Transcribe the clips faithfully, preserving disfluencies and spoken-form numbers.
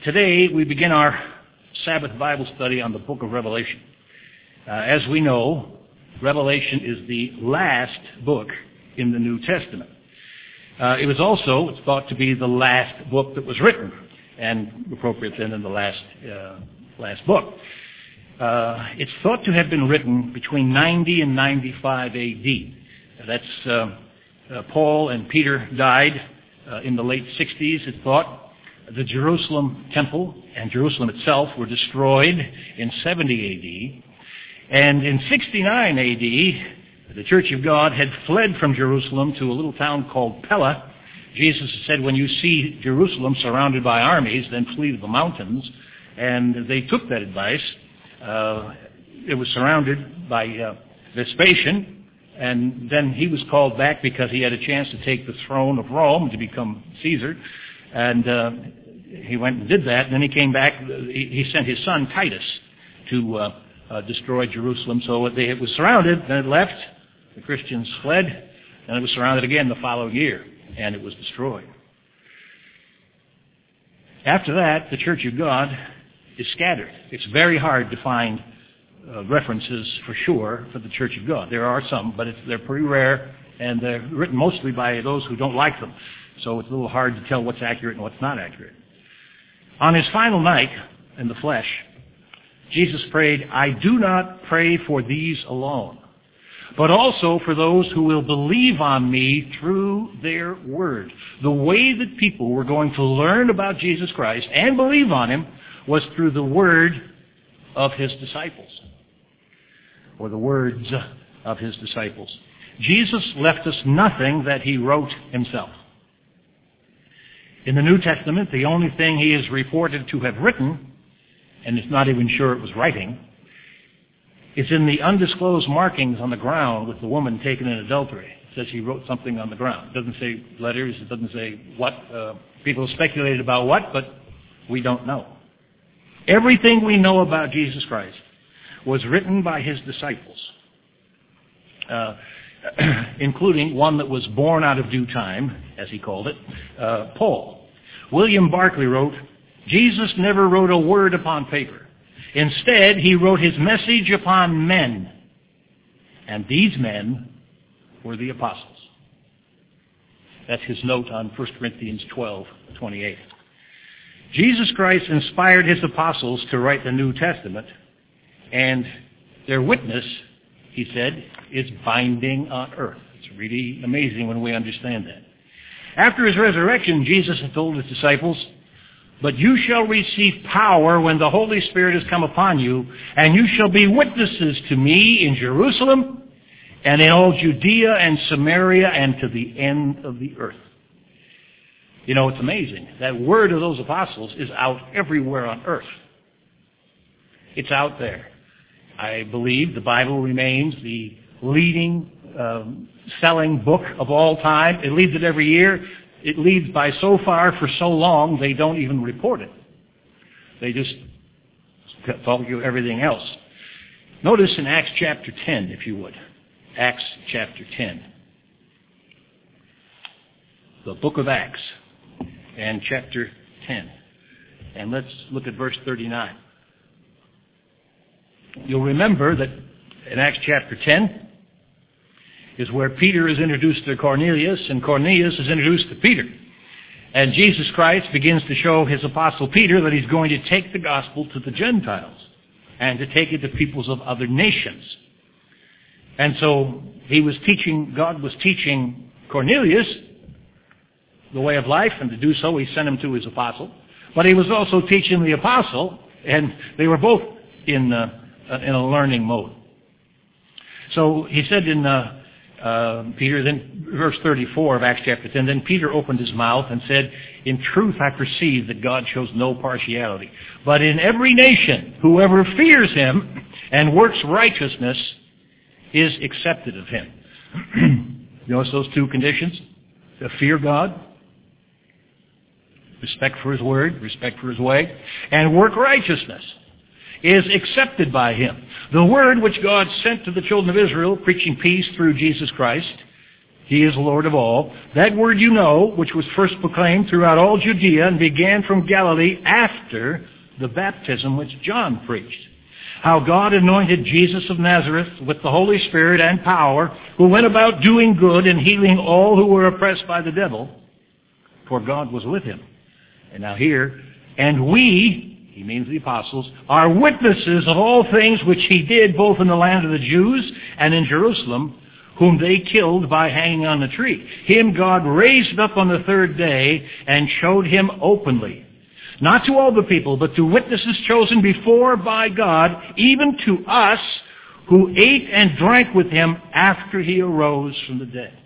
Today we begin our Sabbath Bible study on the book of Revelation. Uh, as we know, Revelation is the last book in the New Testament. Uh, it was also, it's thought to be the last book that was written, and appropriate then in the last uh, last book. Uh, it's thought to have been written between ninety and ninety-five A D. That's uh, uh, Paul and Peter died uh, in the late sixties, it's thought. The Jerusalem temple and Jerusalem itself were destroyed in seventy A D. And in sixty-nine A D, the Church of God had fled from Jerusalem to a little town called Pella. Jesus said, when you see Jerusalem surrounded by armies, then flee to the mountains. And they took that advice. Uh, it was surrounded by uh, Vespasian, and then he was called back because he had a chance to take the throne of Rome to become Caesar. And uh, he went and did that, and then he came back. He, he sent his son Titus to uh, uh, destroy Jerusalem. So they, it was surrounded, then it left. The Christians fled, and it was surrounded again the following year, and it was destroyed. After that, the Church of God is scattered. It's very hard to find uh, references for sure for the Church of God. There are some, but it's, they're pretty rare, and they're written mostly by those who don't like them. So it's a little hard to tell what's accurate and what's not accurate. On his final night in the flesh, Jesus prayed, I do not pray for these alone, but also for those who will believe on me through their word. The way that people were going to learn about Jesus Christ and believe on him was through the word of his disciples, or the words of his disciples. Jesus left us nothing that he wrote himself. In the New Testament, the only thing he is reported to have written, and it's not even sure it was writing, is in the undisclosed markings on the ground with the woman taken in adultery. It says he wrote something on the ground. It doesn't say letters, it doesn't say what. Uh, people speculated about what, but we don't know. Everything we know about Jesus Christ was written by his disciples, uh, including one that was born out of due time, as he called it, uh, Paul. William Barclay wrote, Jesus never wrote a word upon paper. Instead, he wrote his message upon men. And these men were the apostles. That's his note on First Corinthians twelve twenty-eight. Jesus Christ inspired his apostles to write the New Testament, and their witness, he said, is binding on earth. It's really amazing when we understand that. After his resurrection, Jesus had told his disciples, but you shall receive power when the Holy Spirit has come upon you, and you shall be witnesses to me in Jerusalem and in all Judea and Samaria and to the end of the earth. You know, it's amazing. That word of those apostles is out everywhere on earth. It's out there. I believe the Bible remains the leading, um, selling book of all time. It leads it every year. It leads by so far for so long they don't even report it. They just talk you everything else. Notice in Acts chapter ten, if you would. Acts chapter ten. The book of Acts and chapter ten. And let's look at verse thirty-nine. You'll remember that in Acts chapter ten is where Peter is introduced to Cornelius, and Cornelius is introduced to Peter. And Jesus Christ begins to show his apostle Peter that he's going to take the gospel to the Gentiles and to take it to peoples of other nations. And so he was teaching, God was teaching Cornelius the way of life, and to do so he sent him to his apostle. But he was also teaching the apostle, and they were both in uh, in a learning mode. So he said in uh, uh, Peter, then verse thirty-four of Acts chapter ten, then Peter opened his mouth and said, in truth I perceive that God shows no partiality, but in every nation whoever fears him and works righteousness is accepted of him. You notice those two conditions? To fear God, respect for his word, respect for his way, and work righteousness is accepted by him. The word which God sent to the children of Israel, preaching peace through Jesus Christ, He is Lord of all. That word you know, which was first proclaimed throughout all Judea and began from Galilee after the baptism which John preached. How God anointed Jesus of Nazareth with the Holy Spirit and power, who went about doing good and healing all who were oppressed by the devil, for God was with him. And now here, and we, he means the apostles, are witnesses of all things which he did both in the land of the Jews and in Jerusalem, whom they killed by hanging on the tree. Him God raised up on the third day and showed him openly, not to all the people, but to witnesses chosen before by God, even to us who ate and drank with him after he arose from the dead.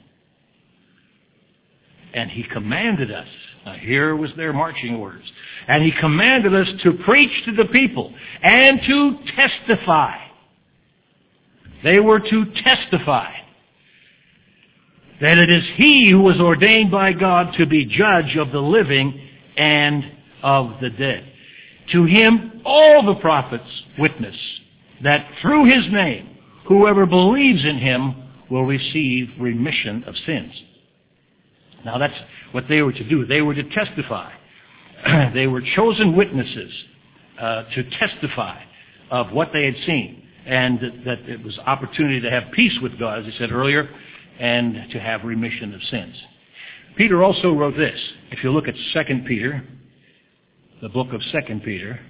And he commanded us, now here was their marching orders, and he commanded us to preach to the people and to testify. They were to testify that it is he who was ordained by God to be judge of the living and of the dead. To him all the prophets witness that through his name whoever believes in him will receive remission of sins. Now that's what they were to do. They were to testify. They were chosen witnesses uh, to testify of what they had seen, and that, that it was opportunity to have peace with God, as I said earlier, and to have remission of sins. Peter also wrote this. If you look at Second Peter, the book of Second Peter,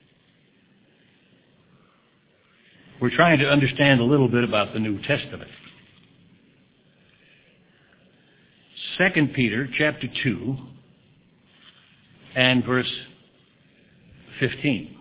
we're trying to understand a little bit about the New Testament. Second Peter chapter two and verse fifteen.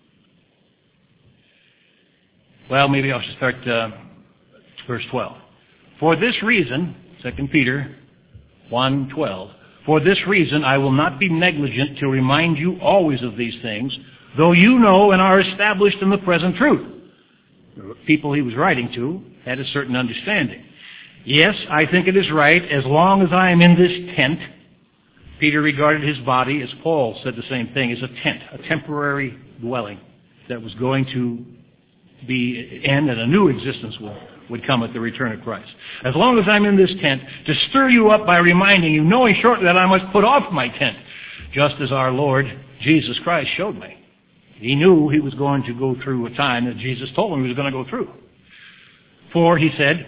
Well, maybe I should start uh, verse twelve. For this reason, Second Peter one twelve, for this reason I will not be negligent to remind you always of these things, though you know and are established in the present truth. The people he was writing to had a certain understanding. Yes, I think it is right, as long as I am in this tent. Peter regarded his body, as Paul said the same thing, as a tent, a temporary dwelling that was going to be end and a new existence will, would come at the return of Christ. As long as I'm in this tent, to stir you up by reminding you, knowing shortly that I must put off my tent, just as our Lord Jesus Christ showed me. He knew he was going to go through a time that Jesus told him he was going to go through. For, he said,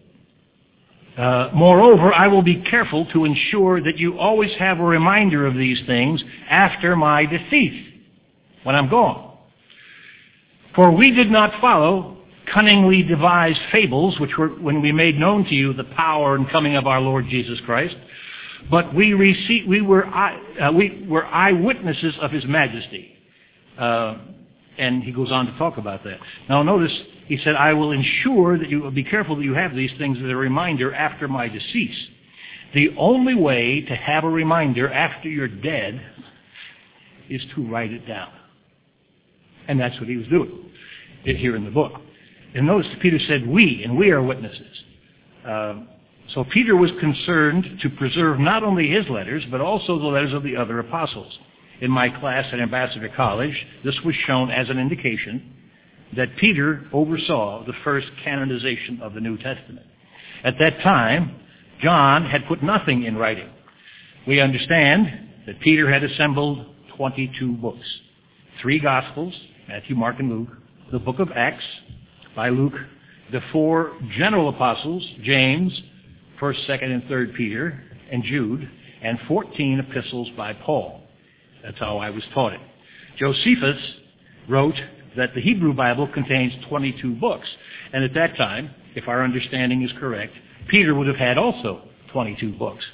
Uh, moreover, I will be careful to ensure that you always have a reminder of these things after my decease, when I'm gone. For we did not follow cunningly devised fables, which were when we made known to you the power and coming of our Lord Jesus Christ, but we received, we were eye, uh, we were eyewitnesses of his majesty. Uh, and he goes on to talk about that. Now notice, he said, I will ensure that you will be careful that you have these things as a reminder after my decease. The only way to have a reminder after you're dead is to write it down. And that's what he was doing here in the book. And notice Peter said, we, and we are witnesses. Uh, so Peter was concerned to preserve not only his letters, but also the letters of the other apostles. In my class at Ambassador College, this was shown as an indication that Peter oversaw the first canonization of the New Testament. At that time, John had put nothing in writing. We understand that Peter had assembled twenty-two books. Three Gospels, Matthew, Mark, and Luke, the book of Acts by Luke, the four general apostles, James, first, second, and third Peter, and Jude, and fourteen epistles by Paul. That's how I was taught it. Josephus wrote that the Hebrew Bible contains twenty-two books. And at that time, if our understanding is correct, Peter would have had also twenty-two books.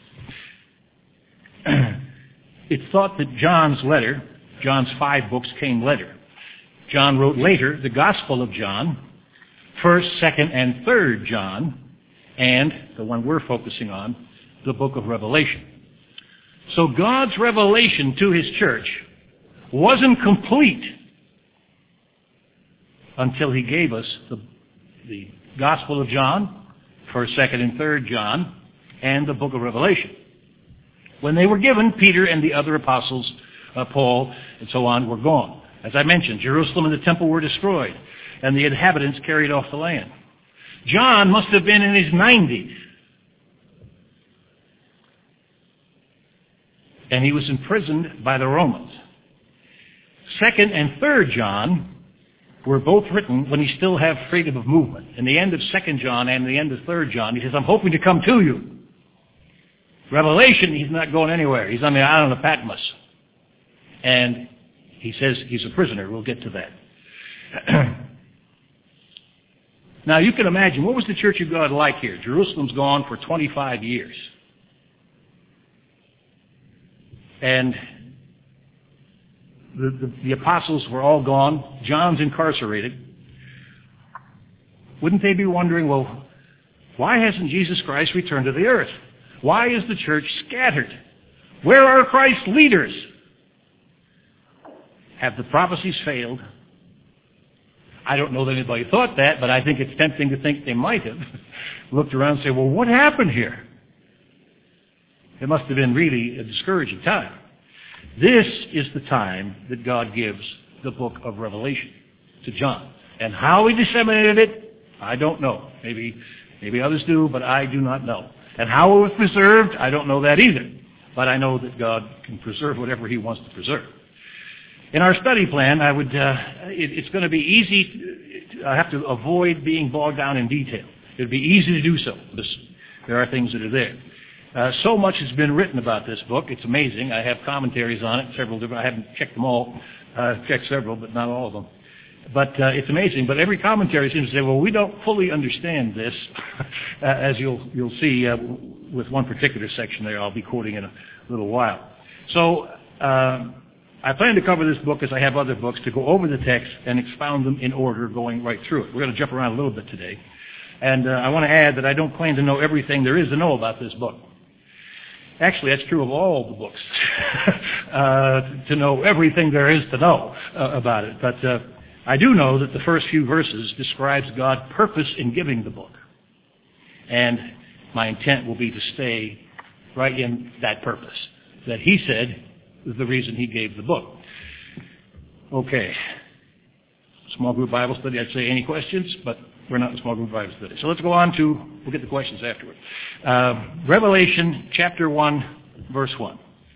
It's thought that John's letter, John's five books, came later. John wrote later the Gospel of John, first, second, and third John, and the one we're focusing on, the book of Revelation. So God's revelation to his church wasn't complete until he gave us the, the Gospel of John, first, second, and third John, and the book of Revelation. When they were given, Peter and the other apostles, uh, Paul, and so on, were gone. As I mentioned, Jerusalem and the temple were destroyed, and the inhabitants carried off the land. John must have been in his nineties and he was imprisoned by the Romans. Second and Third John were both written when he still had freedom of movement. In the end of Second John and the end of Third John, he says, I'm hoping to come to you. Revelation, he's not going anywhere. He's on the island of Patmos. And he says he's a prisoner. We'll get to that. Now, you can imagine, what was the Church of God like here? Jerusalem's gone for twenty-five years. And the, the, the apostles were all gone. John's incarcerated. Wouldn't they be wondering, well, why hasn't Jesus Christ returned to the earth? Why is the church scattered? Where are Christ's leaders? Have the prophecies failed? I don't know that anybody thought that, but I think it's tempting to think they might have looked around and said, well, what happened here? It must have been really a discouraging time. This is the time that God gives the book of Revelation to John. And how he disseminated it, I don't know. Maybe, maybe others do, but I do not know. And how it was preserved, I don't know that either. But I know that God can preserve whatever he wants to preserve. In our study plan, I would, uh, it, it's going to be easy. To, I have to avoid being bogged down in detail. It would be easy to do so, because there are things that are there. Uh, so much has been written about this book. It's amazing. I have commentaries on it, several different. I haven't checked them all. Uh, checked several, but not all of them. But uh, it's amazing. But every commentary seems to say, well, we don't fully understand this, uh, as you'll you'll see uh, with one particular section there I'll be quoting in a little while. So uh, I plan to cover this book, as I have other books, to go over the text and expound them in order, going right through it. We're going to jump around a little bit today. And uh, I want to add that I don't claim to know everything there is to know about this book. Actually, that's true of all the books, uh, to know everything there is to know uh, about it. But uh, I do know that the first few verses describes God's purpose in giving the book. And my intent will be to stay right in that purpose that he said is the reason he gave the book. Okay. Small group Bible study, I'd say any questions, but we're not in small group Bible study. So let's go on to, we'll get the questions afterward. Uh, Revelation chapter one, verse one.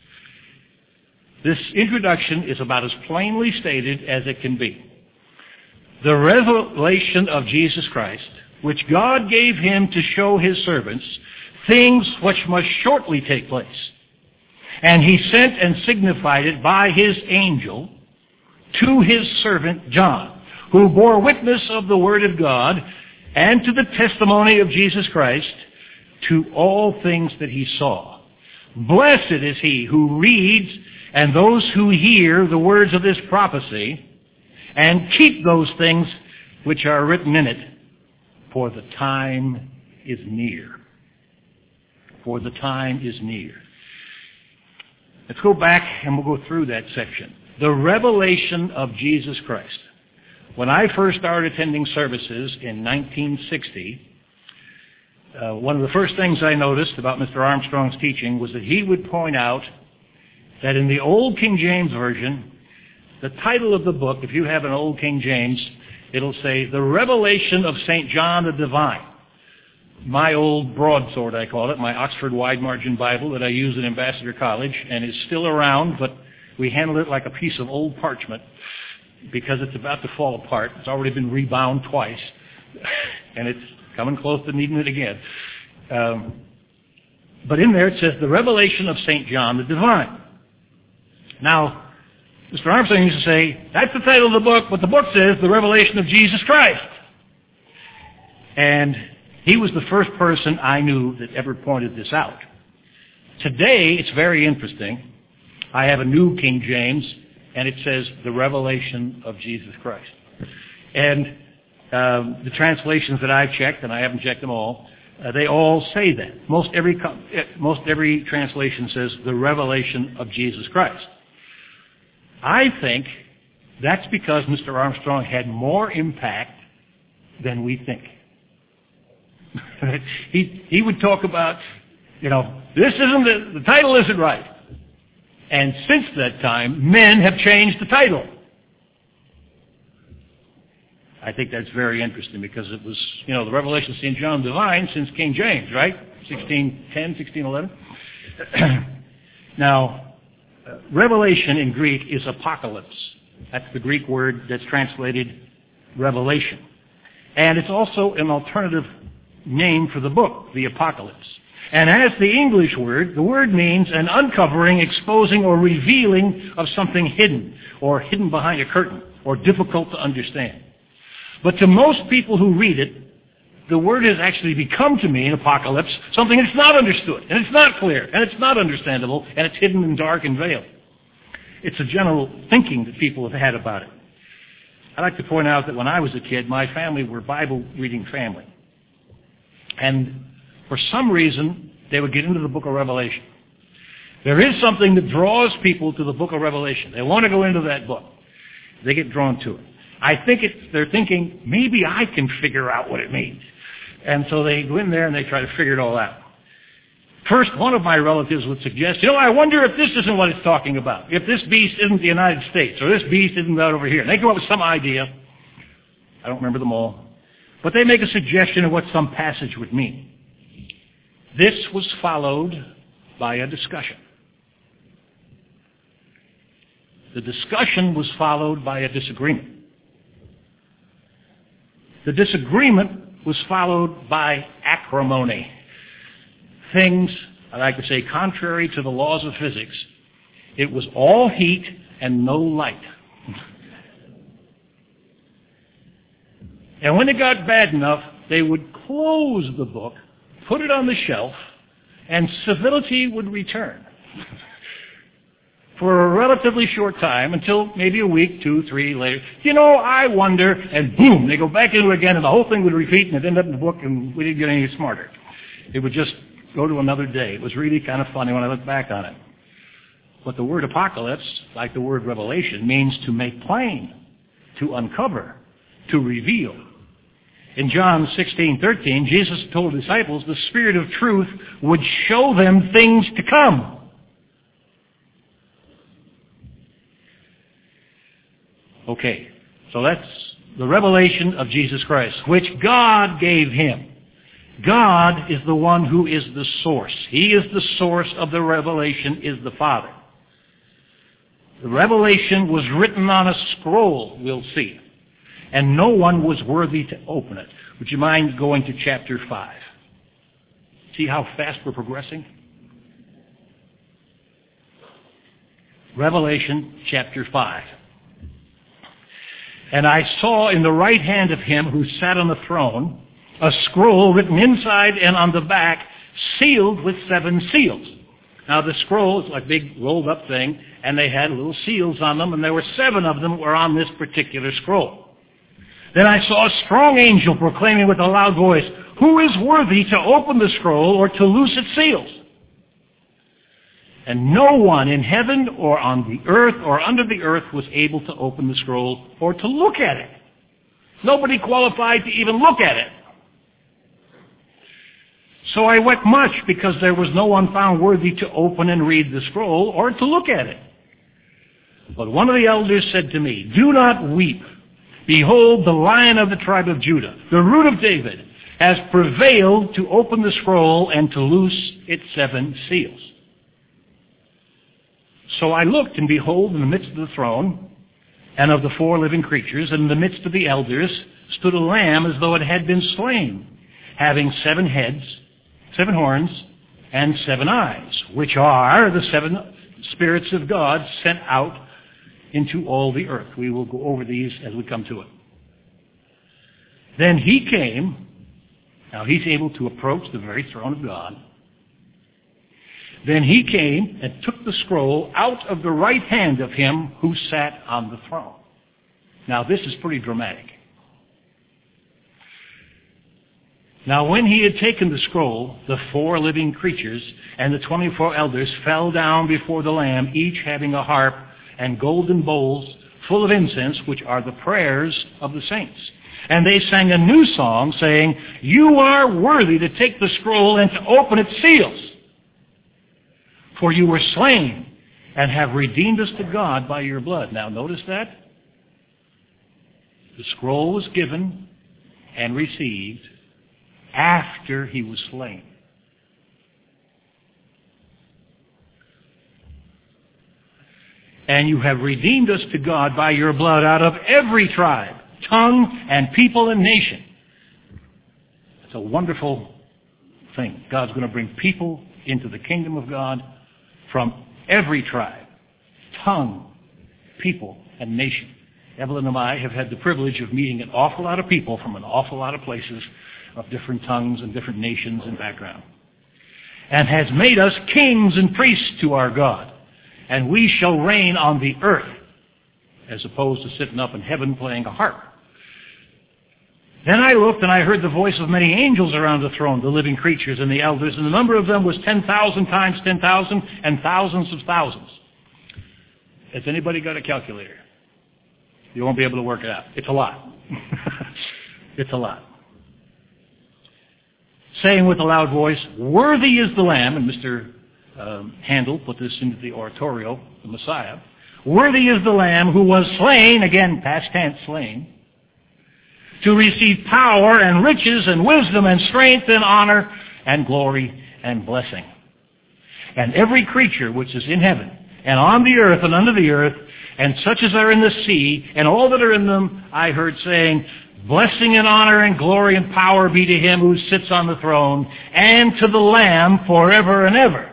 This introduction is about as plainly stated as it can be. The revelation of Jesus Christ, which God gave him to show his servants things which must shortly take place. And he sent and signified it by his angel to his servant John, who bore witness of the word of God and to the testimony of Jesus Christ, to all things that he saw. Blessed is he who reads and those who hear the words of this prophecy and keep those things which are written in it, for the time is near. For the time is near. Let's go back and we'll go through that section. The revelation of Jesus Christ. When I first started attending services in nineteen sixty, uh, one of the first things I noticed about Mister Armstrong's teaching was that he would point out that in the Old King James Version, the title of the book, if you have an Old King James, it'll say, The Revelation of Saint John the Divine. My old broadsword, I call it, my Oxford Wide Margin Bible that I use at Ambassador College, and is still around, but we handle it like a piece of old parchment because it's about to fall apart. It's already been rebound twice, and it's coming close to needing it again. Um, but in there it says, The Revelation of Saint John the Divine. Now, Mister Armstrong used to say, that's the title of the book, but the book says The Revelation of Jesus Christ. And he was the first person I knew that ever pointed this out. Today, it's very interesting. I have a new King James, and it says The Revelation of Jesus Christ. And um, the translations that I've checked, and I haven't checked them all, uh, they all say that. Most every, most every translation says The Revelation of Jesus Christ. I think that's because Mister Armstrong had more impact than we think. he he would talk about, you know, this isn't the, the title isn't right. And since that time, men have changed the title. I think that's very interesting because it was, you know, the Revelation of Saint John Divine since King James, right? sixteen ten, sixteen eleven. Now, Uh, Revelation in Greek is apocalypse. That's the Greek word that's translated revelation. And it's also an alternative name for the book, the apocalypse. And as the English word, the word means an uncovering, exposing, or revealing of something hidden, or hidden behind a curtain, or difficult to understand. But to most people who read it, the word has actually become to mean, apocalypse, something that's not understood, and it's not clear, and it's not understandable, and it's hidden and dark and veiled. It's a general thinking that people have had about it. I'd like to point out that when I was a kid, my family were a Bible-reading family. And for some reason, they would get into the book of Revelation. There is something that draws people to the book of Revelation. They want to go into that book. They get drawn to it. I think it's, they're thinking, maybe I can figure out what it means. And so they go in there and they try to figure it all out. First, one of my relatives would suggest, you know, I wonder if this isn't what it's talking about. If this beast isn't the United States, or this beast isn't out over here. And they come up with some idea. I don't remember them all. But they make a suggestion of what some passage would mean. This was followed by a discussion. The discussion was followed by a disagreement. The disagreement was followed by acrimony. Things, I like to say, contrary to the laws of physics. It was all heat and no light. And when it got bad enough, they would close the book, put it on the shelf, and civility would return. For a relatively short time, until maybe a week, two, three later. You know, I wonder, and boom, they go back into it again, and the whole thing would repeat, and it ended up in the book, and we didn't get any smarter. It would just go to another day. It was really kind of funny when I look back on it. But the word apocalypse, like the word revelation, means to make plain, to uncover, to reveal. In John sixteen thirteen, Jesus told the disciples the Spirit of truth would show them things to come. Okay, so that's the revelation of Jesus Christ, which God gave him. God is the one who is the source. He is the source of the revelation, is the Father. The revelation was written on a scroll, we'll see, and no one was worthy to open it. Would you mind going to chapter five? See how fast we're progressing? Revelation chapter five. And I saw in the right hand of him who sat on the throne a scroll written inside and on the back, sealed with seven seals. Now the scroll is like a big rolled up thing, and they had little seals on them, and there were seven of them were on this particular scroll. Then I saw a strong angel proclaiming with a loud voice, "Who is worthy to open the scroll or to loose its seals?" And no one in heaven or on the earth or under the earth was able to open the scroll or to look at it. Nobody qualified to even look at it. So I wept much because there was no one found worthy to open and read the scroll or to look at it. But one of the elders said to me, "Do not weep. Behold, the Lion of the tribe of Judah, the Root of David, has prevailed to open the scroll and to loose its seven seals." So I looked, and behold, in the midst of the throne and of the four living creatures, and in the midst of the elders, stood a lamb as though it had been slain, having seven heads, seven horns, and seven eyes, which are the seven spirits of God sent out into all the earth. We will go over these as we come to it. Then he came. Now he's able to approach the very throne of God. Then he came and took the scroll out of the right hand of him who sat on the throne. Now this is pretty dramatic. Now when he had taken the scroll, the four living creatures and the twenty-four elders fell down before the Lamb, each having a harp and golden bowls full of incense, which are the prayers of the saints. And they sang a new song, saying, "You are worthy to take the scroll and to open its seals. For you were slain and have redeemed us to God by your blood." Now notice that. The scroll was given and received after he was slain. And you have redeemed us to God by your blood out of every tribe, tongue, and people and nation. It's a wonderful thing. God's going to bring people into the kingdom of God from every tribe, tongue, people, and nation. Evelyn and I have had the privilege of meeting an awful lot of people from an awful lot of places of different tongues and different nations and background. And has made us kings and priests to our God. And we shall reign on the earth, as opposed to sitting up in heaven playing a harp. Then I looked, and I heard the voice of many angels around the throne, the living creatures and the elders, and the number of them was ten thousand times ten thousand, and thousands of thousands. Has anybody got a calculator? You won't be able to work it out. It's a lot. It's a lot. Saying with a loud voice, "Worthy is the Lamb," and Mister Um, Handel put this into the oratorio, the Messiah. "Worthy is the Lamb who was slain," again, past tense, slain, "to receive power and riches and wisdom and strength and honor and glory and blessing. And every creature which is in heaven and on the earth and under the earth and such as are in the sea and all that are in them, I heard saying, blessing and honor and glory and power be to him who sits on the throne and to the Lamb forever and ever."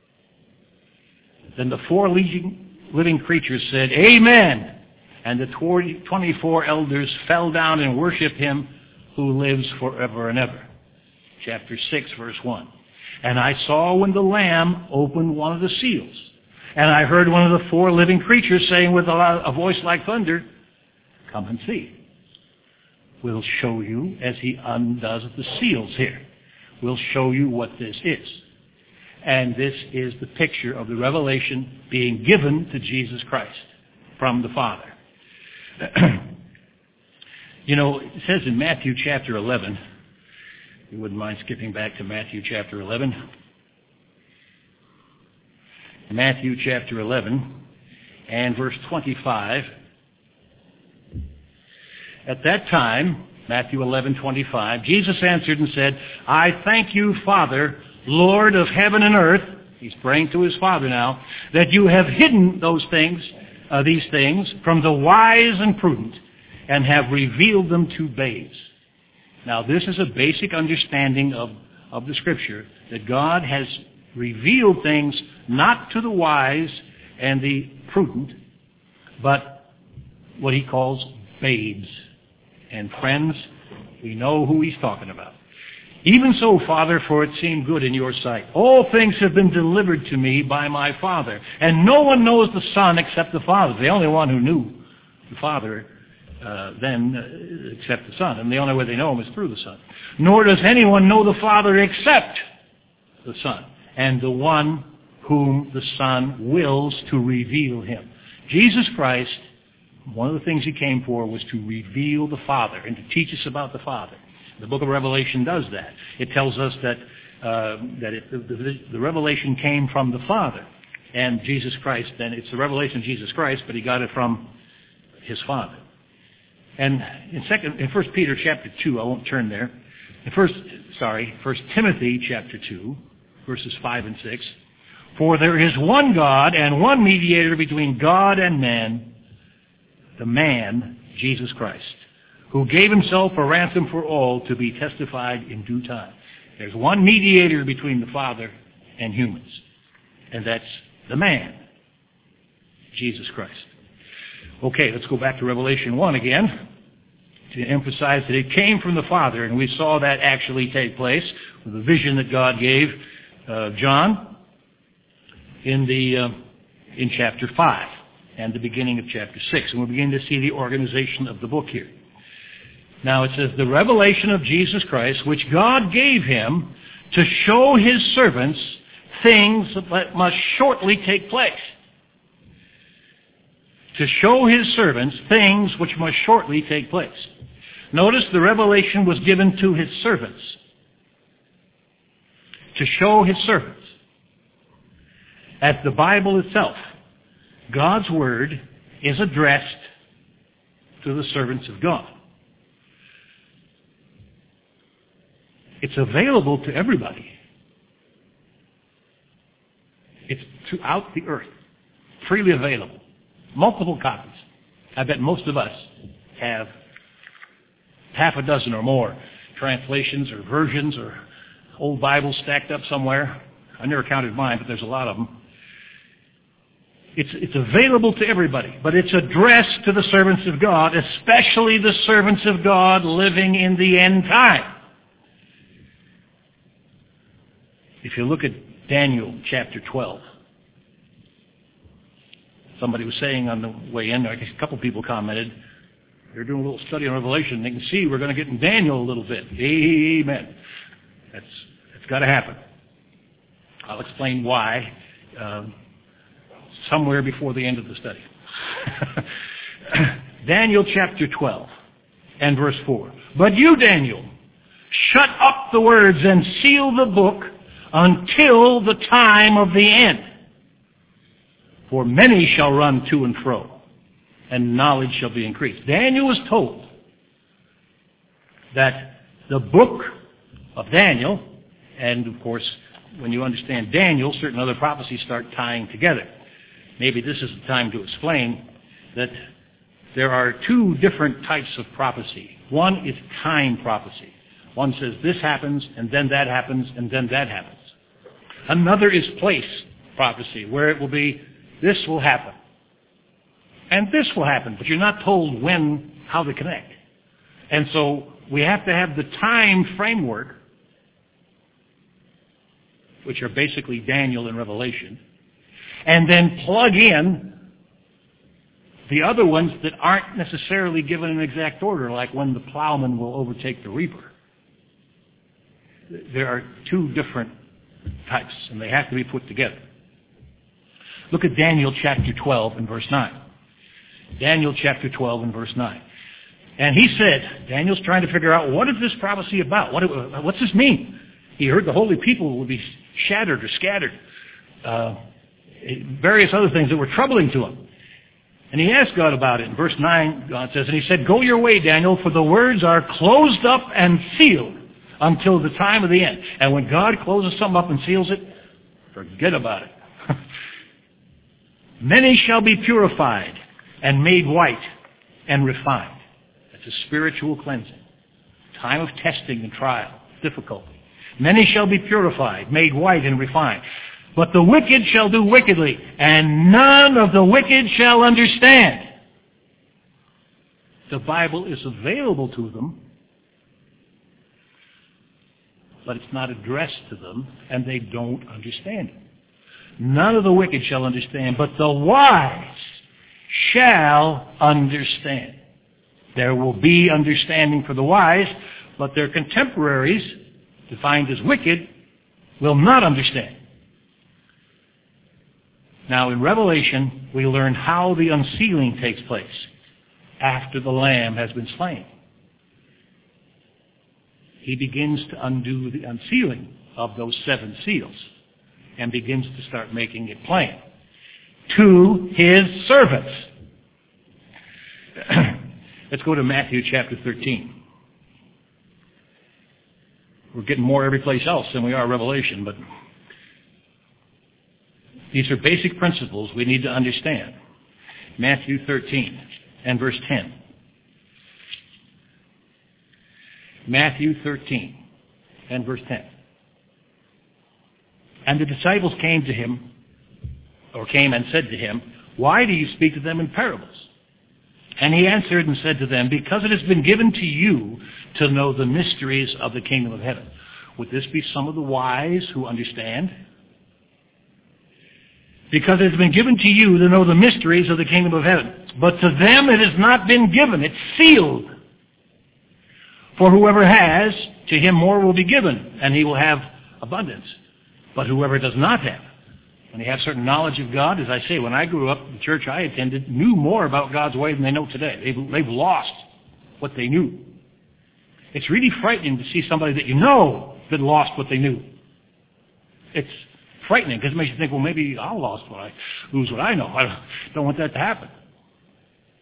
Then the four living creatures said, "Amen." And the twenty-four elders fell down and worshiped him who lives forever and ever. Chapter six, verse one. "And I saw when the Lamb opened one of the seals. And I heard one of the four living creatures saying with a, loud, a voice like thunder, 'Come and see. We'll show you,' as he undoes the seals here. "We'll show you what this is." And this is the picture of the revelation being given to Jesus Christ from the Father. You know, it says in Matthew chapter eleven, if you wouldn't mind skipping back to Matthew chapter eleven. Matthew chapter eleven and verse twenty-five. "At that time," Matthew eleven twenty-five, "Jesus answered and said, 'I thank you, Father, Lord of heaven and earth,'" he's praying to his Father now, "'that you have hidden those things, uh, these things from the wise and prudent, and have revealed them to babes.'" Now this is a basic understanding of, of the Scripture, that God has revealed things not to the wise and the prudent, but what he calls babes. And friends, we know who he's talking about. "Even so, Father, for it seemed good in your sight. All things have been delivered to me by my Father, and no one knows the Son except the Father." The only one who knew the Father uh, then uh, except the Son, and the only way they know him is through the Son. "Nor does anyone know the Father except the Son, and the one whom the Son wills to reveal him." Jesus Christ, one of the things he came for was to reveal the Father and to teach us about the Father. The book of Revelation does that. It tells us that uh, that it, the, the, the revelation came from the Father and Jesus Christ. And it's the revelation of Jesus Christ, but he got it from his Father. And in second, in First Peter chapter two, I won't turn there. In first, sorry, First Timothy chapter two, verses five and six. "For there is one God and one mediator between God and man, the man Jesus Christ, who gave himself a ransom for all, to be testified in due time." There's one mediator between the Father and humans, and that's the man, Jesus Christ. Okay, let's go back to Revelation one again to emphasize that it came from the Father, and we saw that actually take place with the vision that God gave uh, John in the uh, in chapter five and the beginning of chapter six, and we're beginning to see the organization of the book here. Now it says, "The revelation of Jesus Christ, which God gave him to show his servants things that must shortly take place." To show his servants things which must shortly take place. Notice the revelation was given to his servants. To show his servants. As the Bible itself, God's Word is addressed to the servants of God. It's available to everybody. It's throughout the earth, freely available. Multiple copies. I bet most of us have half a dozen or more translations or versions or old Bibles stacked up somewhere. I never counted mine, but there's a lot of them. It's, it's available to everybody, but it's addressed to the servants of God, especially the servants of God living in the end time. If you look at Daniel chapter twelve, somebody was saying on the way in, I guess a couple people commented, they're doing a little study on Revelation, they can see we're going to get in Daniel a little bit. Amen. That's, that's got to happen. I'll explain why um, somewhere before the end of the study. Daniel chapter twelve and verse four. But you, Daniel, shut up the words and seal the book until the time of the end. For many shall run to and fro, and knowledge shall be increased. Daniel was told that the book of Daniel, and of course, when you understand Daniel, certain other prophecies start tying together. Maybe this is the time to explain that there are two different types of prophecy. One is time prophecy. One says this happens, and then that happens, and then that happens. Another is place prophecy, where it will be, this will happen, and this will happen, but you're not told when, how to connect. And so we have to have the time framework, which are basically Daniel and Revelation, and then plug in the other ones that aren't necessarily given in exact order, like when the plowman will overtake the reaper. There are two different types, and they have to be put together. Look at Daniel chapter twelve and verse nine. Daniel chapter twelve and verse nine. And he said, Daniel's trying to figure out, what is this prophecy about? What, what's this mean? He heard the holy people would be shattered or scattered. Uh, various other things that were troubling to him. And he asked God about it. In verse nine, God says, and he said, go your way, Daniel, for the words are closed up and sealed until the time of the end. And when God closes something up and seals it, forget about it. Many shall be purified and made white and refined. That's a spiritual cleansing. Time of testing and trial, difficulty. Many shall be purified, made white and refined. But the wicked shall do wickedly, and none of the wicked shall understand. The Bible is available to them, but it's not addressed to them, and they don't understand it. None of the wicked shall understand, but the wise shall understand. There will be understanding for the wise, but their contemporaries, defined as wicked, will not understand. Now, in Revelation, we learn how the unsealing takes place after the Lamb has been slain. He begins to undo the unsealing of those seven seals and begins to start making it plain to his servants. Let's go to Matthew chapter thirteen. We're getting more every place else than we are Revelation, but these are basic principles we need to understand. Matthew thirteen and verse ten. Matthew thirteen and verse ten. And the disciples came to him, or came and said to him, why do you speak to them in parables? And he answered and said to them, because it has been given to you to know the mysteries of the kingdom of heaven. Would this be some of the wise who understand? Because it has been given to you to know the mysteries of the kingdom of heaven. But to them it has not been given. It's sealed. For whoever has, to him more will be given, and he will have abundance. But whoever does not have, when they have certain knowledge of God, as I say, when I grew up, the church I attended knew more about God's way than they know today. They've, they've lost what they knew. It's really frightening to see somebody that you know that lost what they knew. It's frightening because it makes you think, well, maybe I'll lost what I, lose what I know. I don't want that to happen.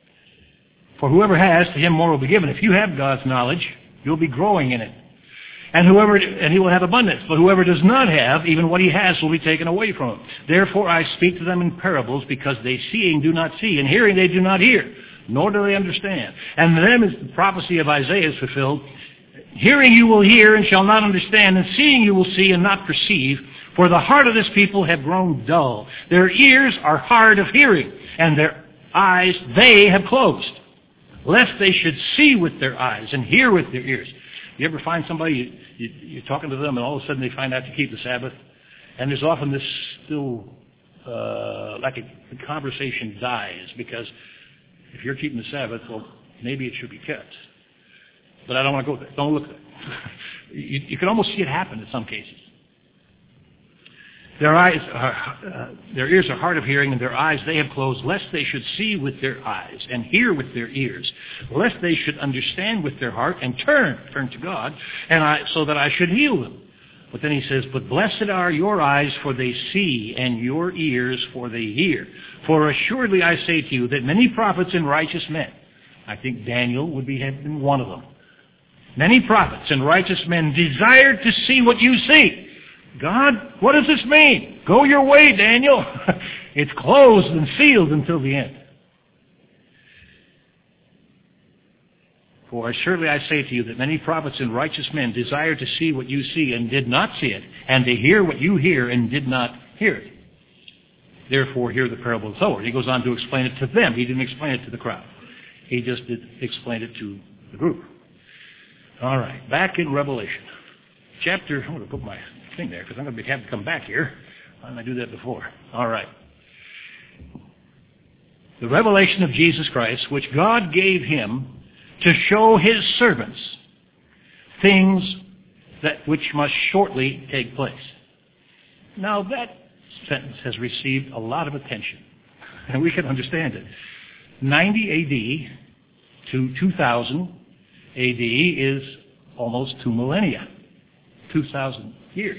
For whoever has, to him more will be given. If you have God's knowledge, you'll be growing in it. And whoever, and he will have abundance. But whoever does not have, even what he has will be taken away from him. Therefore I speak to them in parables, because they seeing do not see, and hearing they do not hear, nor do they understand. And to them is the prophecy of Isaiah is fulfilled. Hearing you will hear and shall not understand, and seeing you will see and not perceive. For the heart of this people have grown dull. Their ears are hard of hearing, and their eyes they have closed, lest they should see with their eyes and hear with their ears. You ever find somebody, you, you, you're talking to them, and all of a sudden they find out to keep the Sabbath? And there's often this still, uh, like a, the conversation dies, because if you're keeping the Sabbath, well, maybe it should be kept. But I don't want to go there. Don't look there. you, you can almost see it happen in some cases. Their eyes, are, uh, their ears are hard of hearing, and their eyes they have closed, lest they should see with their eyes and hear with their ears, lest they should understand with their heart and turn, turn to God, and I, so that I should heal them. But then he says, but blessed are your eyes, for they see, and your ears, for they hear. For assuredly I say to you that many prophets and righteous men, I think Daniel would be have been one of them, many prophets and righteous men desired to see what you see. God, what does this mean? Go your way, Daniel. It's closed and sealed until the end. For surely I say to you that many prophets and righteous men desire to see what you see and did not see it, and to hear what you hear and did not hear it. Therefore hear the parable of the sower. He goes on to explain it to them. He didn't explain it to the crowd. He just did explain it to the group. All right, back in Revelation. Chapter, I'm going to put my thing there because I'm going to have to come back here. Why didn't I do that before? All right. The revelation of Jesus Christ, which God gave him to show his servants things that which must shortly take place. Now that sentence has received a lot of attention, and we can understand it. ninety A D to two thousand A D is almost two millennia, two thousand years.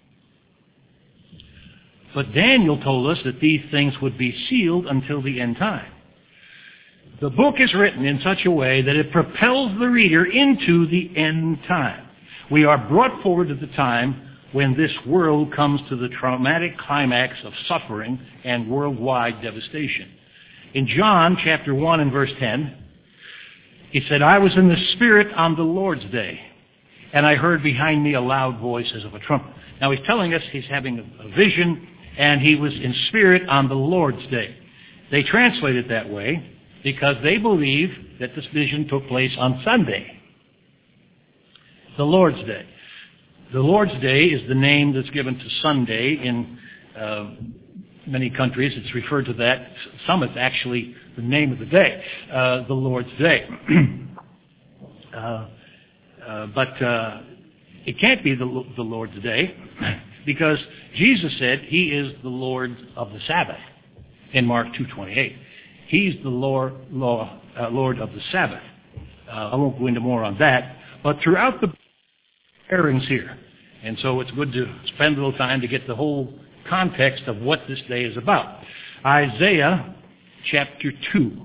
But Daniel told us that these things would be sealed until the end time. The book is written in such a way that it propels the reader into the end time. We are brought forward to the time when this world comes to the traumatic climax of suffering and worldwide devastation. In John chapter one and verse ten, he said, I was in the Spirit on the Lord's day, and I heard behind me a loud voice as of a trumpet. Now he's telling us he's having a vision, and he was in spirit on the Lord's day. They translate it that way because they believe that this vision took place on Sunday, the Lord's day. The Lord's day is the name that's given to Sunday in uh, many countries. It's referred to that. Some it's actually the name of the day, uh, the Lord's day. uh, uh, but uh, it can't be the, the Lord's day because Jesus said he is the Lord of the Sabbath in Mark two twenty-eight. He's the Lord, Lord, uh, Lord of the Sabbath. Uh, I won't go into more on that. But throughout the pairings here, and so it's good to spend a little time to get the whole context of what this day is about. Isaiah chapter two.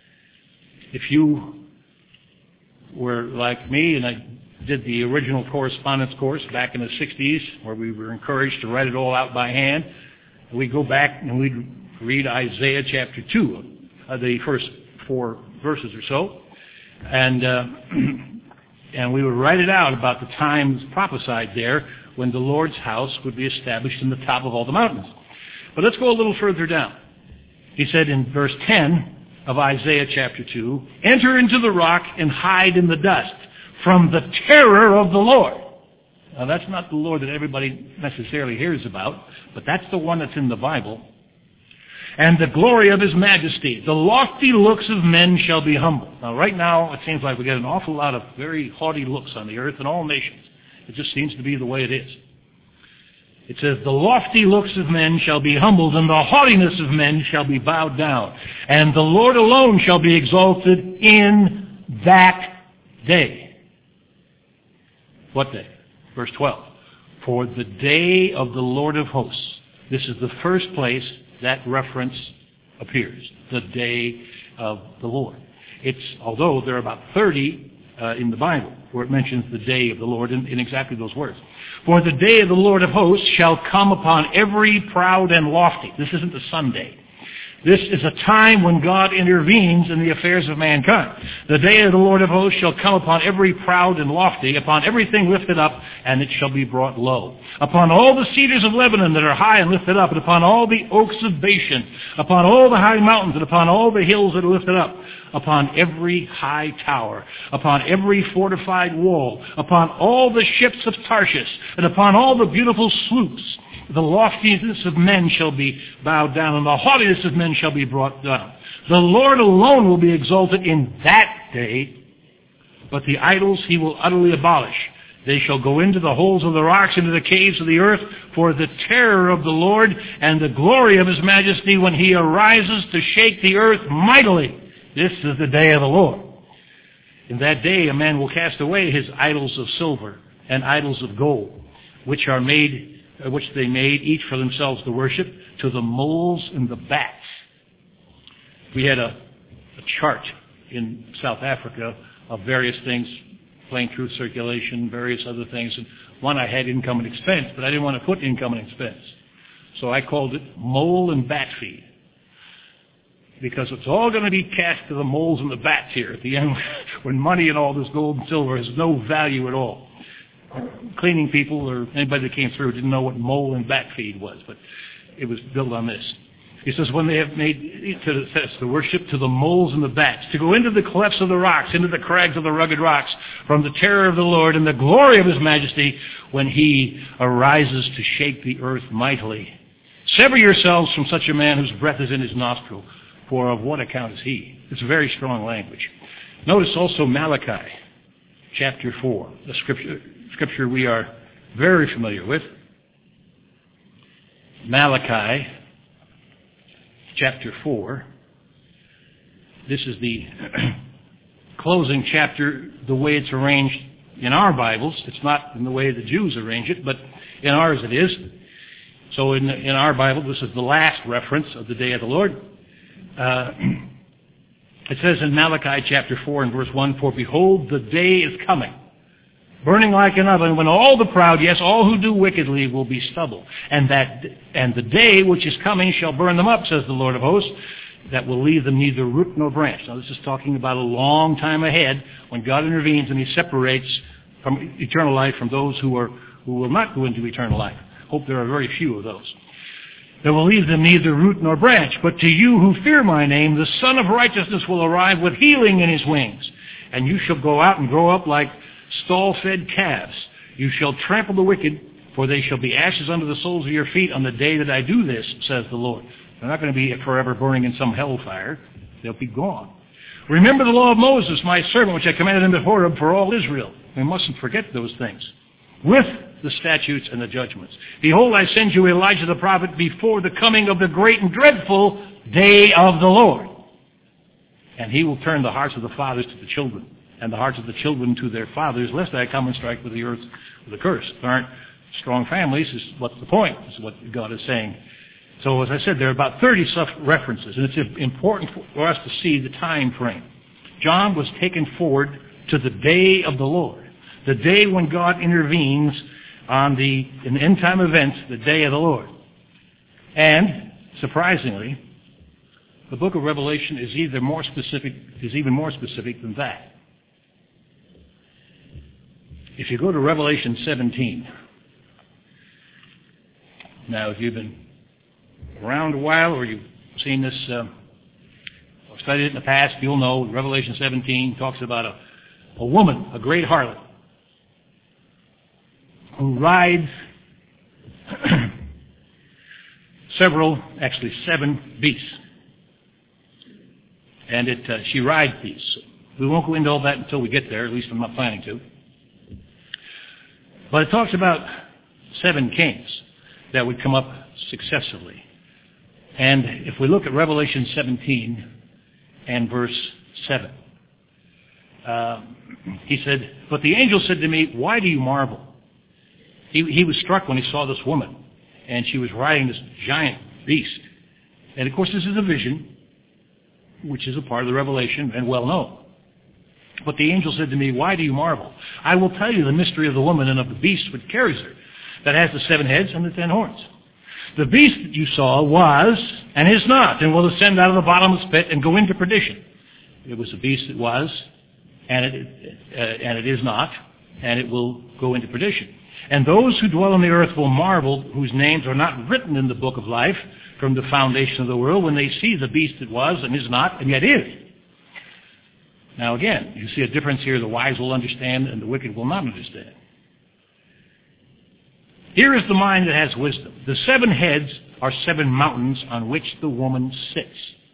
If you were like me, and I did the original correspondence course back in the sixties, where we were encouraged to write it all out by hand, we go back and we read Isaiah chapter two, uh, the first four verses or so, and uh, and we would write it out about the times prophesied there when the Lord's house would be established in the top of all the mountains. But let's go a little further down. He said in verse ten of Isaiah chapter two, enter into the rock and hide in the dust from the terror of the Lord. Now that's not the Lord that everybody necessarily hears about, but that's the one that's in the Bible. And the glory of his majesty. The lofty looks of men shall be humbled. Now right now it seems like we get an awful lot of very haughty looks on the earth in all nations. It just seems to be the way it is. It says, the lofty looks of men shall be humbled, and the haughtiness of men shall be bowed down. And the Lord alone shall be exalted in that day. What day? Verse twelve. For the day of the Lord of hosts. This is the first place that reference appears. The day of the Lord. It's, although there are about thirty uh, in the Bible, where it mentions the day of the Lord in, in exactly those words. For the day of the Lord of hosts shall come upon every proud and lofty. This isn't the Sunday. This is a time when God intervenes in the affairs of mankind. The day of the Lord of hosts shall come upon every proud and lofty, upon everything lifted up, and it shall be brought low. Upon all the cedars of Lebanon that are high and lifted up, and upon all the oaks of Bashan, upon all the high mountains, and upon all the hills that are lifted up, upon every high tower, upon every fortified wall, upon all the ships of Tarshish, and upon all the beautiful sloops. The loftiness of men shall be bowed down, and the haughtiness of men shall be brought down. The Lord alone will be exalted in that day, but the idols he will utterly abolish. They shall go into the holes of the rocks, into the caves of the earth, for the terror of the Lord and the glory of his majesty when he arises to shake the earth mightily. This is the day of the Lord. In that day a man will cast away his idols of silver and idols of gold, which are made which they made, each for themselves to worship, to the moles and the bats. We had a, a chart in South Africa of various things, plain truth circulation, various other things. And one I had income and expense, but I didn't want to put income and expense. So I called it mole and bat feed. Because it's all going to be cast to the moles and the bats here at the end, when money and all this gold and silver has no value at all. Cleaning people or anybody that came through didn't know what mole and bat feed was, but it was built on this. He says, when they have made to the, to worship to the moles and the bats, to go into the clefts of the rocks, into the crags of the rugged rocks, from the terror of the Lord and the glory of his majesty, when he arises to shake the earth mightily. Sever yourselves from such a man whose breath is in his nostril, for of what account is he? It's very strong language. Notice also Malachi, chapter four, the scripture, scripture we are very familiar with. Malachi, chapter four. This is the closing chapter, the way it's arranged in our Bibles. It's not in the way the Jews arrange it, but in ours it is. So in, in our Bible, this is the last reference of the day of the Lord. Uh, it says in Malachi chapter four and verse one, for behold, the day is coming, burning like an oven, when all the proud, yes, all who do wickedly, will be stubble. And that, and the day which is coming shall burn them up, says the Lord of hosts, that will leave them neither root nor branch. Now this is talking about a long time ahead, when God intervenes and he separates from eternal life from those who are who will not go into eternal life. Hope there are very few of those. That will leave them neither root nor branch. But to you who fear my name, the Son of Righteousness will arrive with healing in his wings. And you shall go out and grow up like stall-fed calves. You shall trample the wicked, for they shall be ashes under the soles of your feet on the day that I do this, says the Lord. They're not going to be forever burning in some hellfire. They'll be gone. Remember the law of Moses, my servant, which I commanded him at Horeb for all Israel. We mustn't forget those things. With the statutes and the judgments. Behold, I send you Elijah the prophet before the coming of the great and dreadful day of the Lord. And he will turn the hearts of the fathers to the children, and the hearts of the children to their fathers, lest I come and strike with the earth with a curse. There aren't strong families, is what's the point, is what God is saying. So as I said, there are about thirty such references, and it's important for us to see the time frame. John was taken forward to the day of the Lord, the day when God intervenes on the in end time events, the day of the Lord. And surprisingly, the book of Revelation is either more specific, is even more specific than that. If you go to Revelation seventeen, now if you've been around a while or you've seen this uh, or studied it in the past, you'll know Revelation seventeen talks about a, a woman, a great harlot, who rides several, actually seven beasts. And it, uh, she rides these. We won't go into all that until we get there, at least I'm not planning to. But it talks about seven kings that would come up successively. And if we look at Revelation seventeen and verse seven, uh, he said, but the angel said to me, why do you marvel? He, he was struck when he saw this woman, and she was riding this giant beast. And of course this is a vision, which is a part of the revelation and well known. But the angel said to me, why do you marvel? I will tell you the mystery of the woman and of the beast which carries her, that has the seven heads and the ten horns. The beast that you saw was and is not, and will ascend out of the bottomless pit and go into perdition. It was a beast that was, and it, uh, and it is not, and it will go into perdition. And those who dwell on the earth will marvel, whose names are not written in the book of life from the foundation of the world, when they see the beast that was and is not, and yet is. Now again, you see a difference here. The wise will understand and the wicked will not understand. Here is the mind that has wisdom. The seven heads are seven mountains on which the woman sits.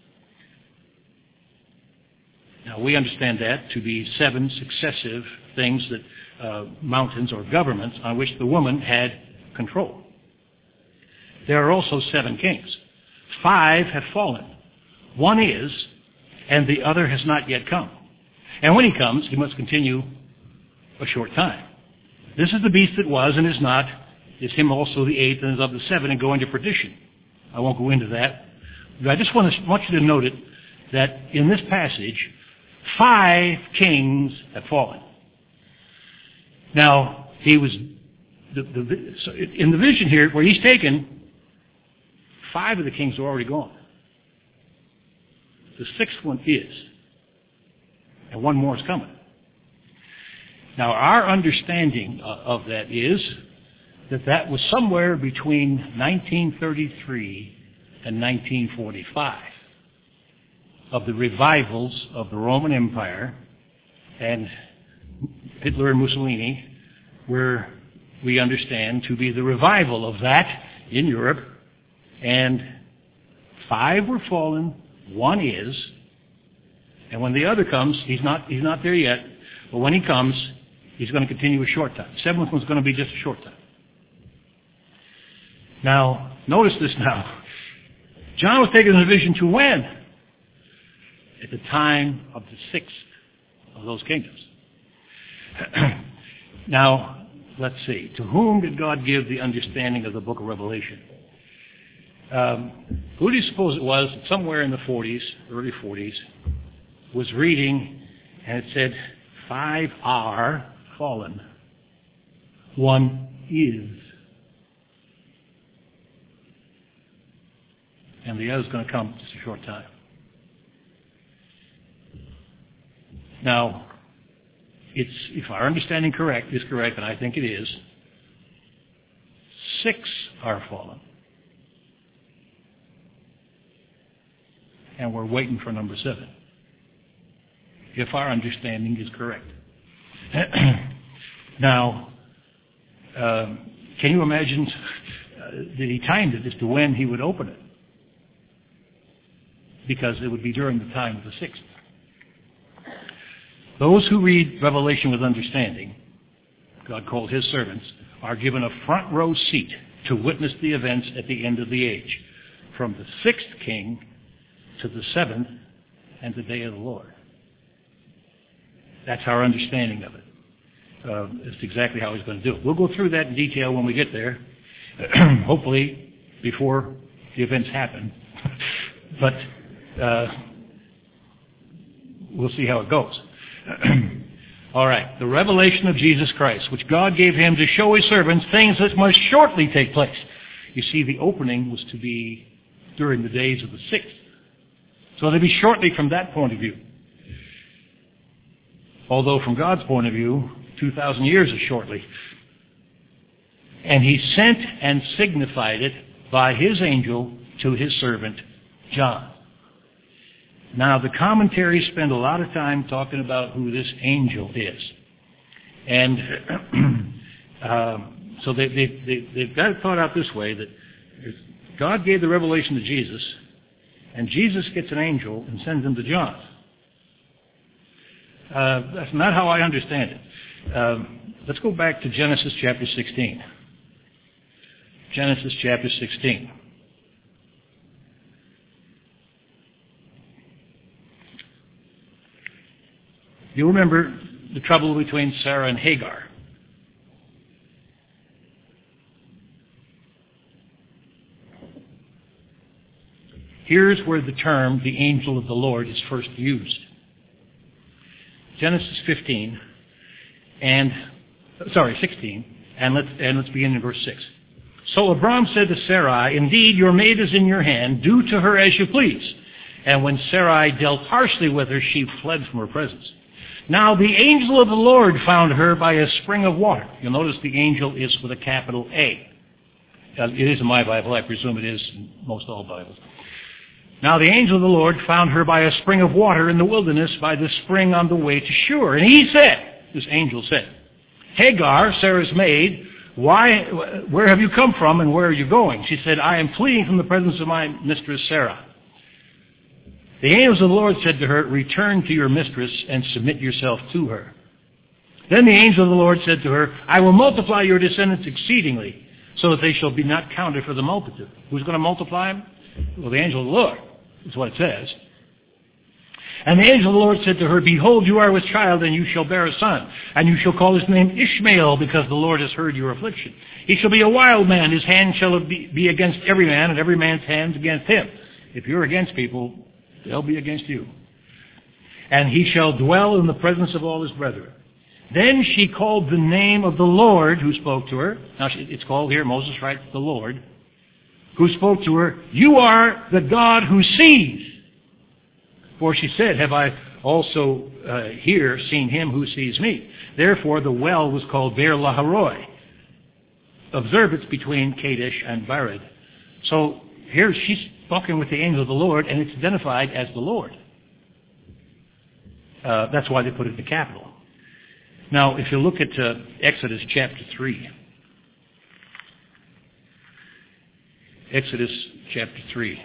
Now we understand that to be seven successive things that uh, mountains or governments on which the woman had control. There are also seven kings. Five have fallen. One is, and the other has not yet come. And when he comes, he must continue a short time. This is the beast that was and is not. Is him also the eighth and is of the seven and go into perdition. I won't go into that. But I just want, to, want you to note it, that in this passage, five kings have fallen. Now, he was, the, the, so in the vision here, where he's taken, five of the kings are already gone. The sixth one is. And one more is coming. Now, our understanding of that is that that was somewhere between nineteen thirty-three and nineteen forty-five of the revivals of the Roman Empire, and Hitler and Mussolini were, we understand, to be the revival of that in Europe. And five were fallen, one is, and when the other comes, he's not, he's not there yet, but when he comes, he's going to continue a short time. Seventh one's going to be just a short time. Now, notice this now. John was taken in a vision to when? At the time of the sixth of those kingdoms. Now, let's see. To whom did God give the understanding of the book of Revelation? Um, who do you suppose it was, somewhere in the forties, early forties, was reading, and it said, five are fallen. One is. And the other's going to come just a short time. Now, it's, if our understanding correct is correct, and I think it is, six are fallen. And we're waiting for number seven, if our understanding is correct. Now, uh, can you imagine uh, that he timed it as to when he would open it? Because it would be during the time of the sixth. Those who read Revelation with understanding, God called his servants, are given a front row seat to witness the events at the end of the age, from the sixth king to the seventh and the day of the Lord. That's our understanding of it. Uh, it's exactly how he's going to do it. We'll go through that in detail when we get there, hopefully before the events happen. But uh, we'll see how it goes. All right, the revelation of Jesus Christ, which God gave him to show his servants things that must shortly take place. You see, the opening was to be during the days of the sixth. So to be shortly from that point of view. Although from God's point of view, two thousand years is shortly. And he sent and signified it by his angel to his servant John. Now, the commentaries spend a lot of time talking about who this angel is. And uh, so they, they, they, they've got it thought out this way, that God gave the revelation to Jesus, and Jesus gets an angel and sends him to John. Uh, that's not how I understand it. Um, let's go back to Genesis chapter sixteen. Genesis chapter sixteen. You remember the trouble between Sarah and Hagar. Here's where the term, the angel of the Lord, is first used. Genesis fifteen, and, sorry, sixteen, and let's, and let's begin in verse six. So Abram said to Sarai, indeed, your maid is in your hand. Do to her as you please. And when Sarai dealt harshly with her, she fled from her presence. Now the angel of the Lord found her by a spring of water. You'll notice the angel is with a capital A. Uh, it is in my Bible. I presume it is in most all Bibles. Now the angel of the Lord found her by a spring of water in the wilderness, by the spring on the way to Shur. And he said, this angel said, Hagar, Sarah's maid, why, where have you come from and where are you going? She said, I am fleeing from the presence of my mistress Sarah. The angels of the Lord said to her, return to your mistress and submit yourself to her. Then the angel of the Lord said to her, I will multiply your descendants exceedingly, so that they shall be not counted for the multitude. Who's going to multiply them? Well, the angel of the Lord is what it says. And the angel of the Lord said to her, behold, you are with child, and you shall bear a son, and you shall call his name Ishmael, because the Lord has heard your affliction. He shall be a wild man. His hand shall be against every man, and every man's hand against him. If you're against people, they'll be against you. And he shall dwell in the presence of all his brethren. Then she called the name of the Lord who spoke to her. Now, it's called here, Moses writes, the Lord, who spoke to her, you are the God who sees. For she said, have I also uh, here seen him who sees me? Therefore the well was called Beer Laharoi. Observe, it's between Kadesh and Bered. So here she's talking with the angel of the Lord, and it's identified as the Lord. Uh, that's why they put it in the capital. Now, if you look at uh, Exodus chapter three. Exodus chapter three.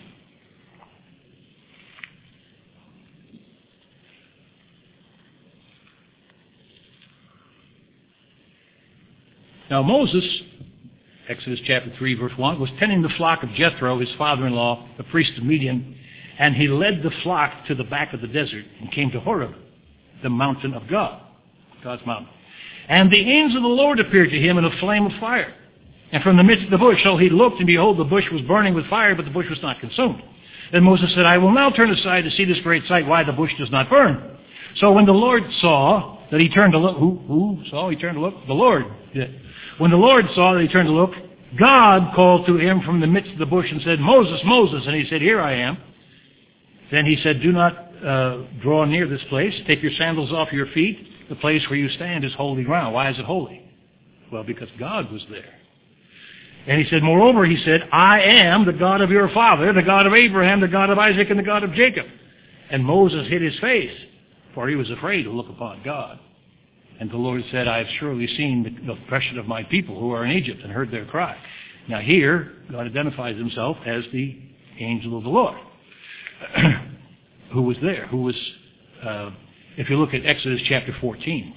Now Moses, Exodus chapter three, verse one, was tending the flock of Jethro, his father-in-law, the priest of Midian, and he led the flock to the back of the desert and came to Horeb, the mountain of God, God's mountain. And the angel of the Lord appeared to him in a flame of fire. And from the midst of the bush, so he looked, and behold, the bush was burning with fire, but the bush was not consumed. Then Moses said, I will now turn aside to see this great sight, why the bush does not burn. So when the Lord saw that he turned to look, who, who saw he turned to look? The Lord did. When the Lord saw that he turned to look, God called to him from the midst of the bush and said, Moses, Moses. And he said, here I am. Then he said, do not uh, draw near this place. Take your sandals off your feet. The place where you stand is holy ground. Why is it holy? Well, because God was there. And he said, moreover, he said, I am the God of your father, the God of Abraham, the God of Isaac, and the God of Jacob. And Moses hid his face, for he was afraid to look upon God. And the Lord said, I have surely seen the oppression of my people who are in Egypt and heard their cry. Now here, God identifies himself as the angel of the Lord, who was there, who was, uh, if you look at Exodus chapter fourteen,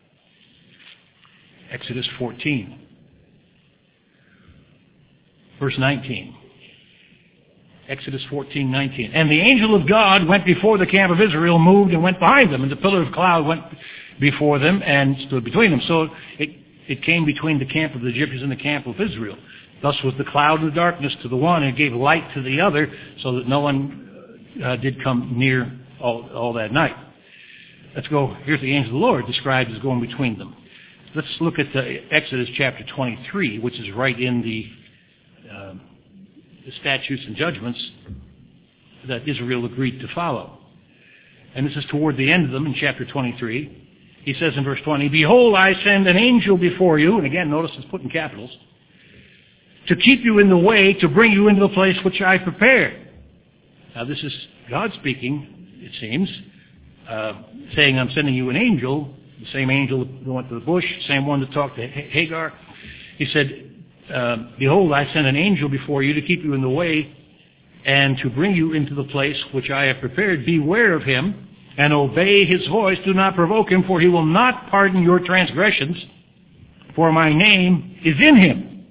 Exodus fourteen, verse nineteen. Exodus fourteen, nineteen. And the angel of God went before the camp of Israel, moved and went behind them, and the pillar of cloud went before them and stood between them. So it, it came between the camp of the Egyptians and the camp of Israel. Thus was the cloud and the darkness to the one, and it gave light to the other, so that no one uh, did come near all, all that night. Let's go. Here's the angel of the Lord described as going between them. Let's look at the Exodus chapter twenty-three, which is right in the, uh, the statutes and judgments that Israel agreed to follow. And this is toward the end of them in chapter twenty-three. He says in verse twenty, behold, I send an angel before you, and again, notice it's put in capitals, to keep you in the way, to bring you into the place which I prepared. Now this is God speaking, it seems, uh, saying, I'm sending you an angel, the same angel that went to the bush, same one that talked to Hagar. He said, uh, behold, I send an angel before you to keep you in the way and to bring you into the place which I have prepared. Beware of him and obey his voice. Do not provoke him, for he will not pardon your transgressions, for my name is in him.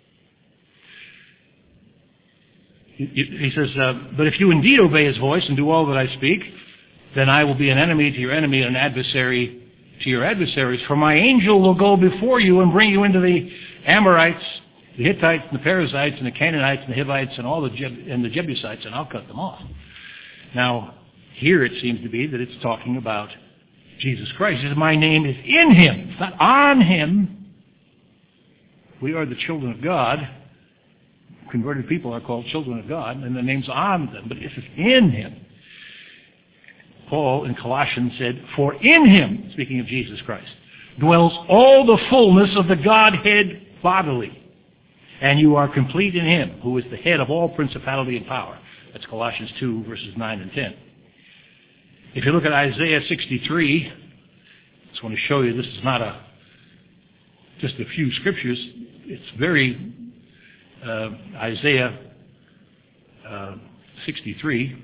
He says, uh, but if you indeed obey his voice and do all that I speak, then I will be an enemy to your enemy and an adversary to your adversaries. For my angel will go before you and bring you into the Amorites, the Hittites, and the Perizzites, and the Canaanites, and the Hivites, and all the Jeb- and the Jebusites, and I'll cut them off. Now, here it seems to be that it's talking about Jesus Christ. He says, my name is in him. It's not on him. We are the children of God. Converted people are called children of God, and the name's on them, but this is in him. Paul in Colossians said, for in him, speaking of Jesus Christ, dwells all the fullness of the Godhead bodily. And you are complete in him, who is the head of all principality and power. That's Colossians two, verses nine and ten. If you look at Isaiah sixty-three, I just want to show you this is not a just a few scriptures. It's very uh, Isaiah uh, sixty-three.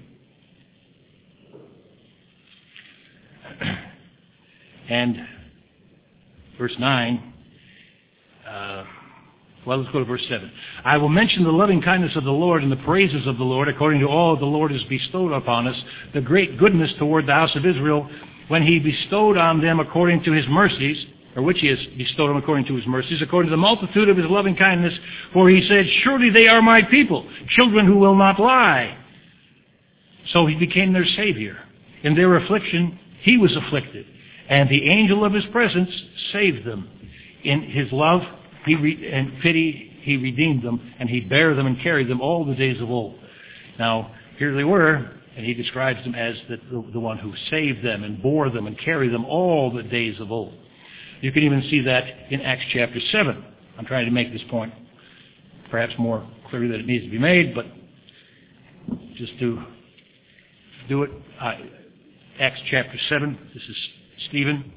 And verse nine, uh, well, let's go to verse seven. I will mention the loving kindness of the Lord and the praises of the Lord according to all the Lord has bestowed upon us, the great goodness toward the house of Israel, when he bestowed on them according to his mercies, or which he has bestowed on them according to his mercies, according to the multitude of his loving kindness, for he said, surely they are my people, children who will not lie. So he became their Savior. In their affliction, he was afflicted, and the angel of his presence saved them. In his love he re- and pity he redeemed them, and he bare them and carried them all the days of old. Now, here they were, and he describes them as the, the, the one who saved them and bore them and carried them all the days of old. You can even see that in Acts chapter seven. I'm trying to make this point perhaps more clearly than it needs to be made, but just to do it, uh, Acts chapter seven, this is Stephen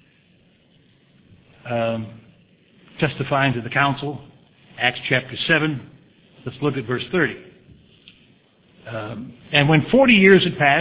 um, testifying to the council. Acts chapter seven, let's look at verse thirty. Um, and when forty years had passed,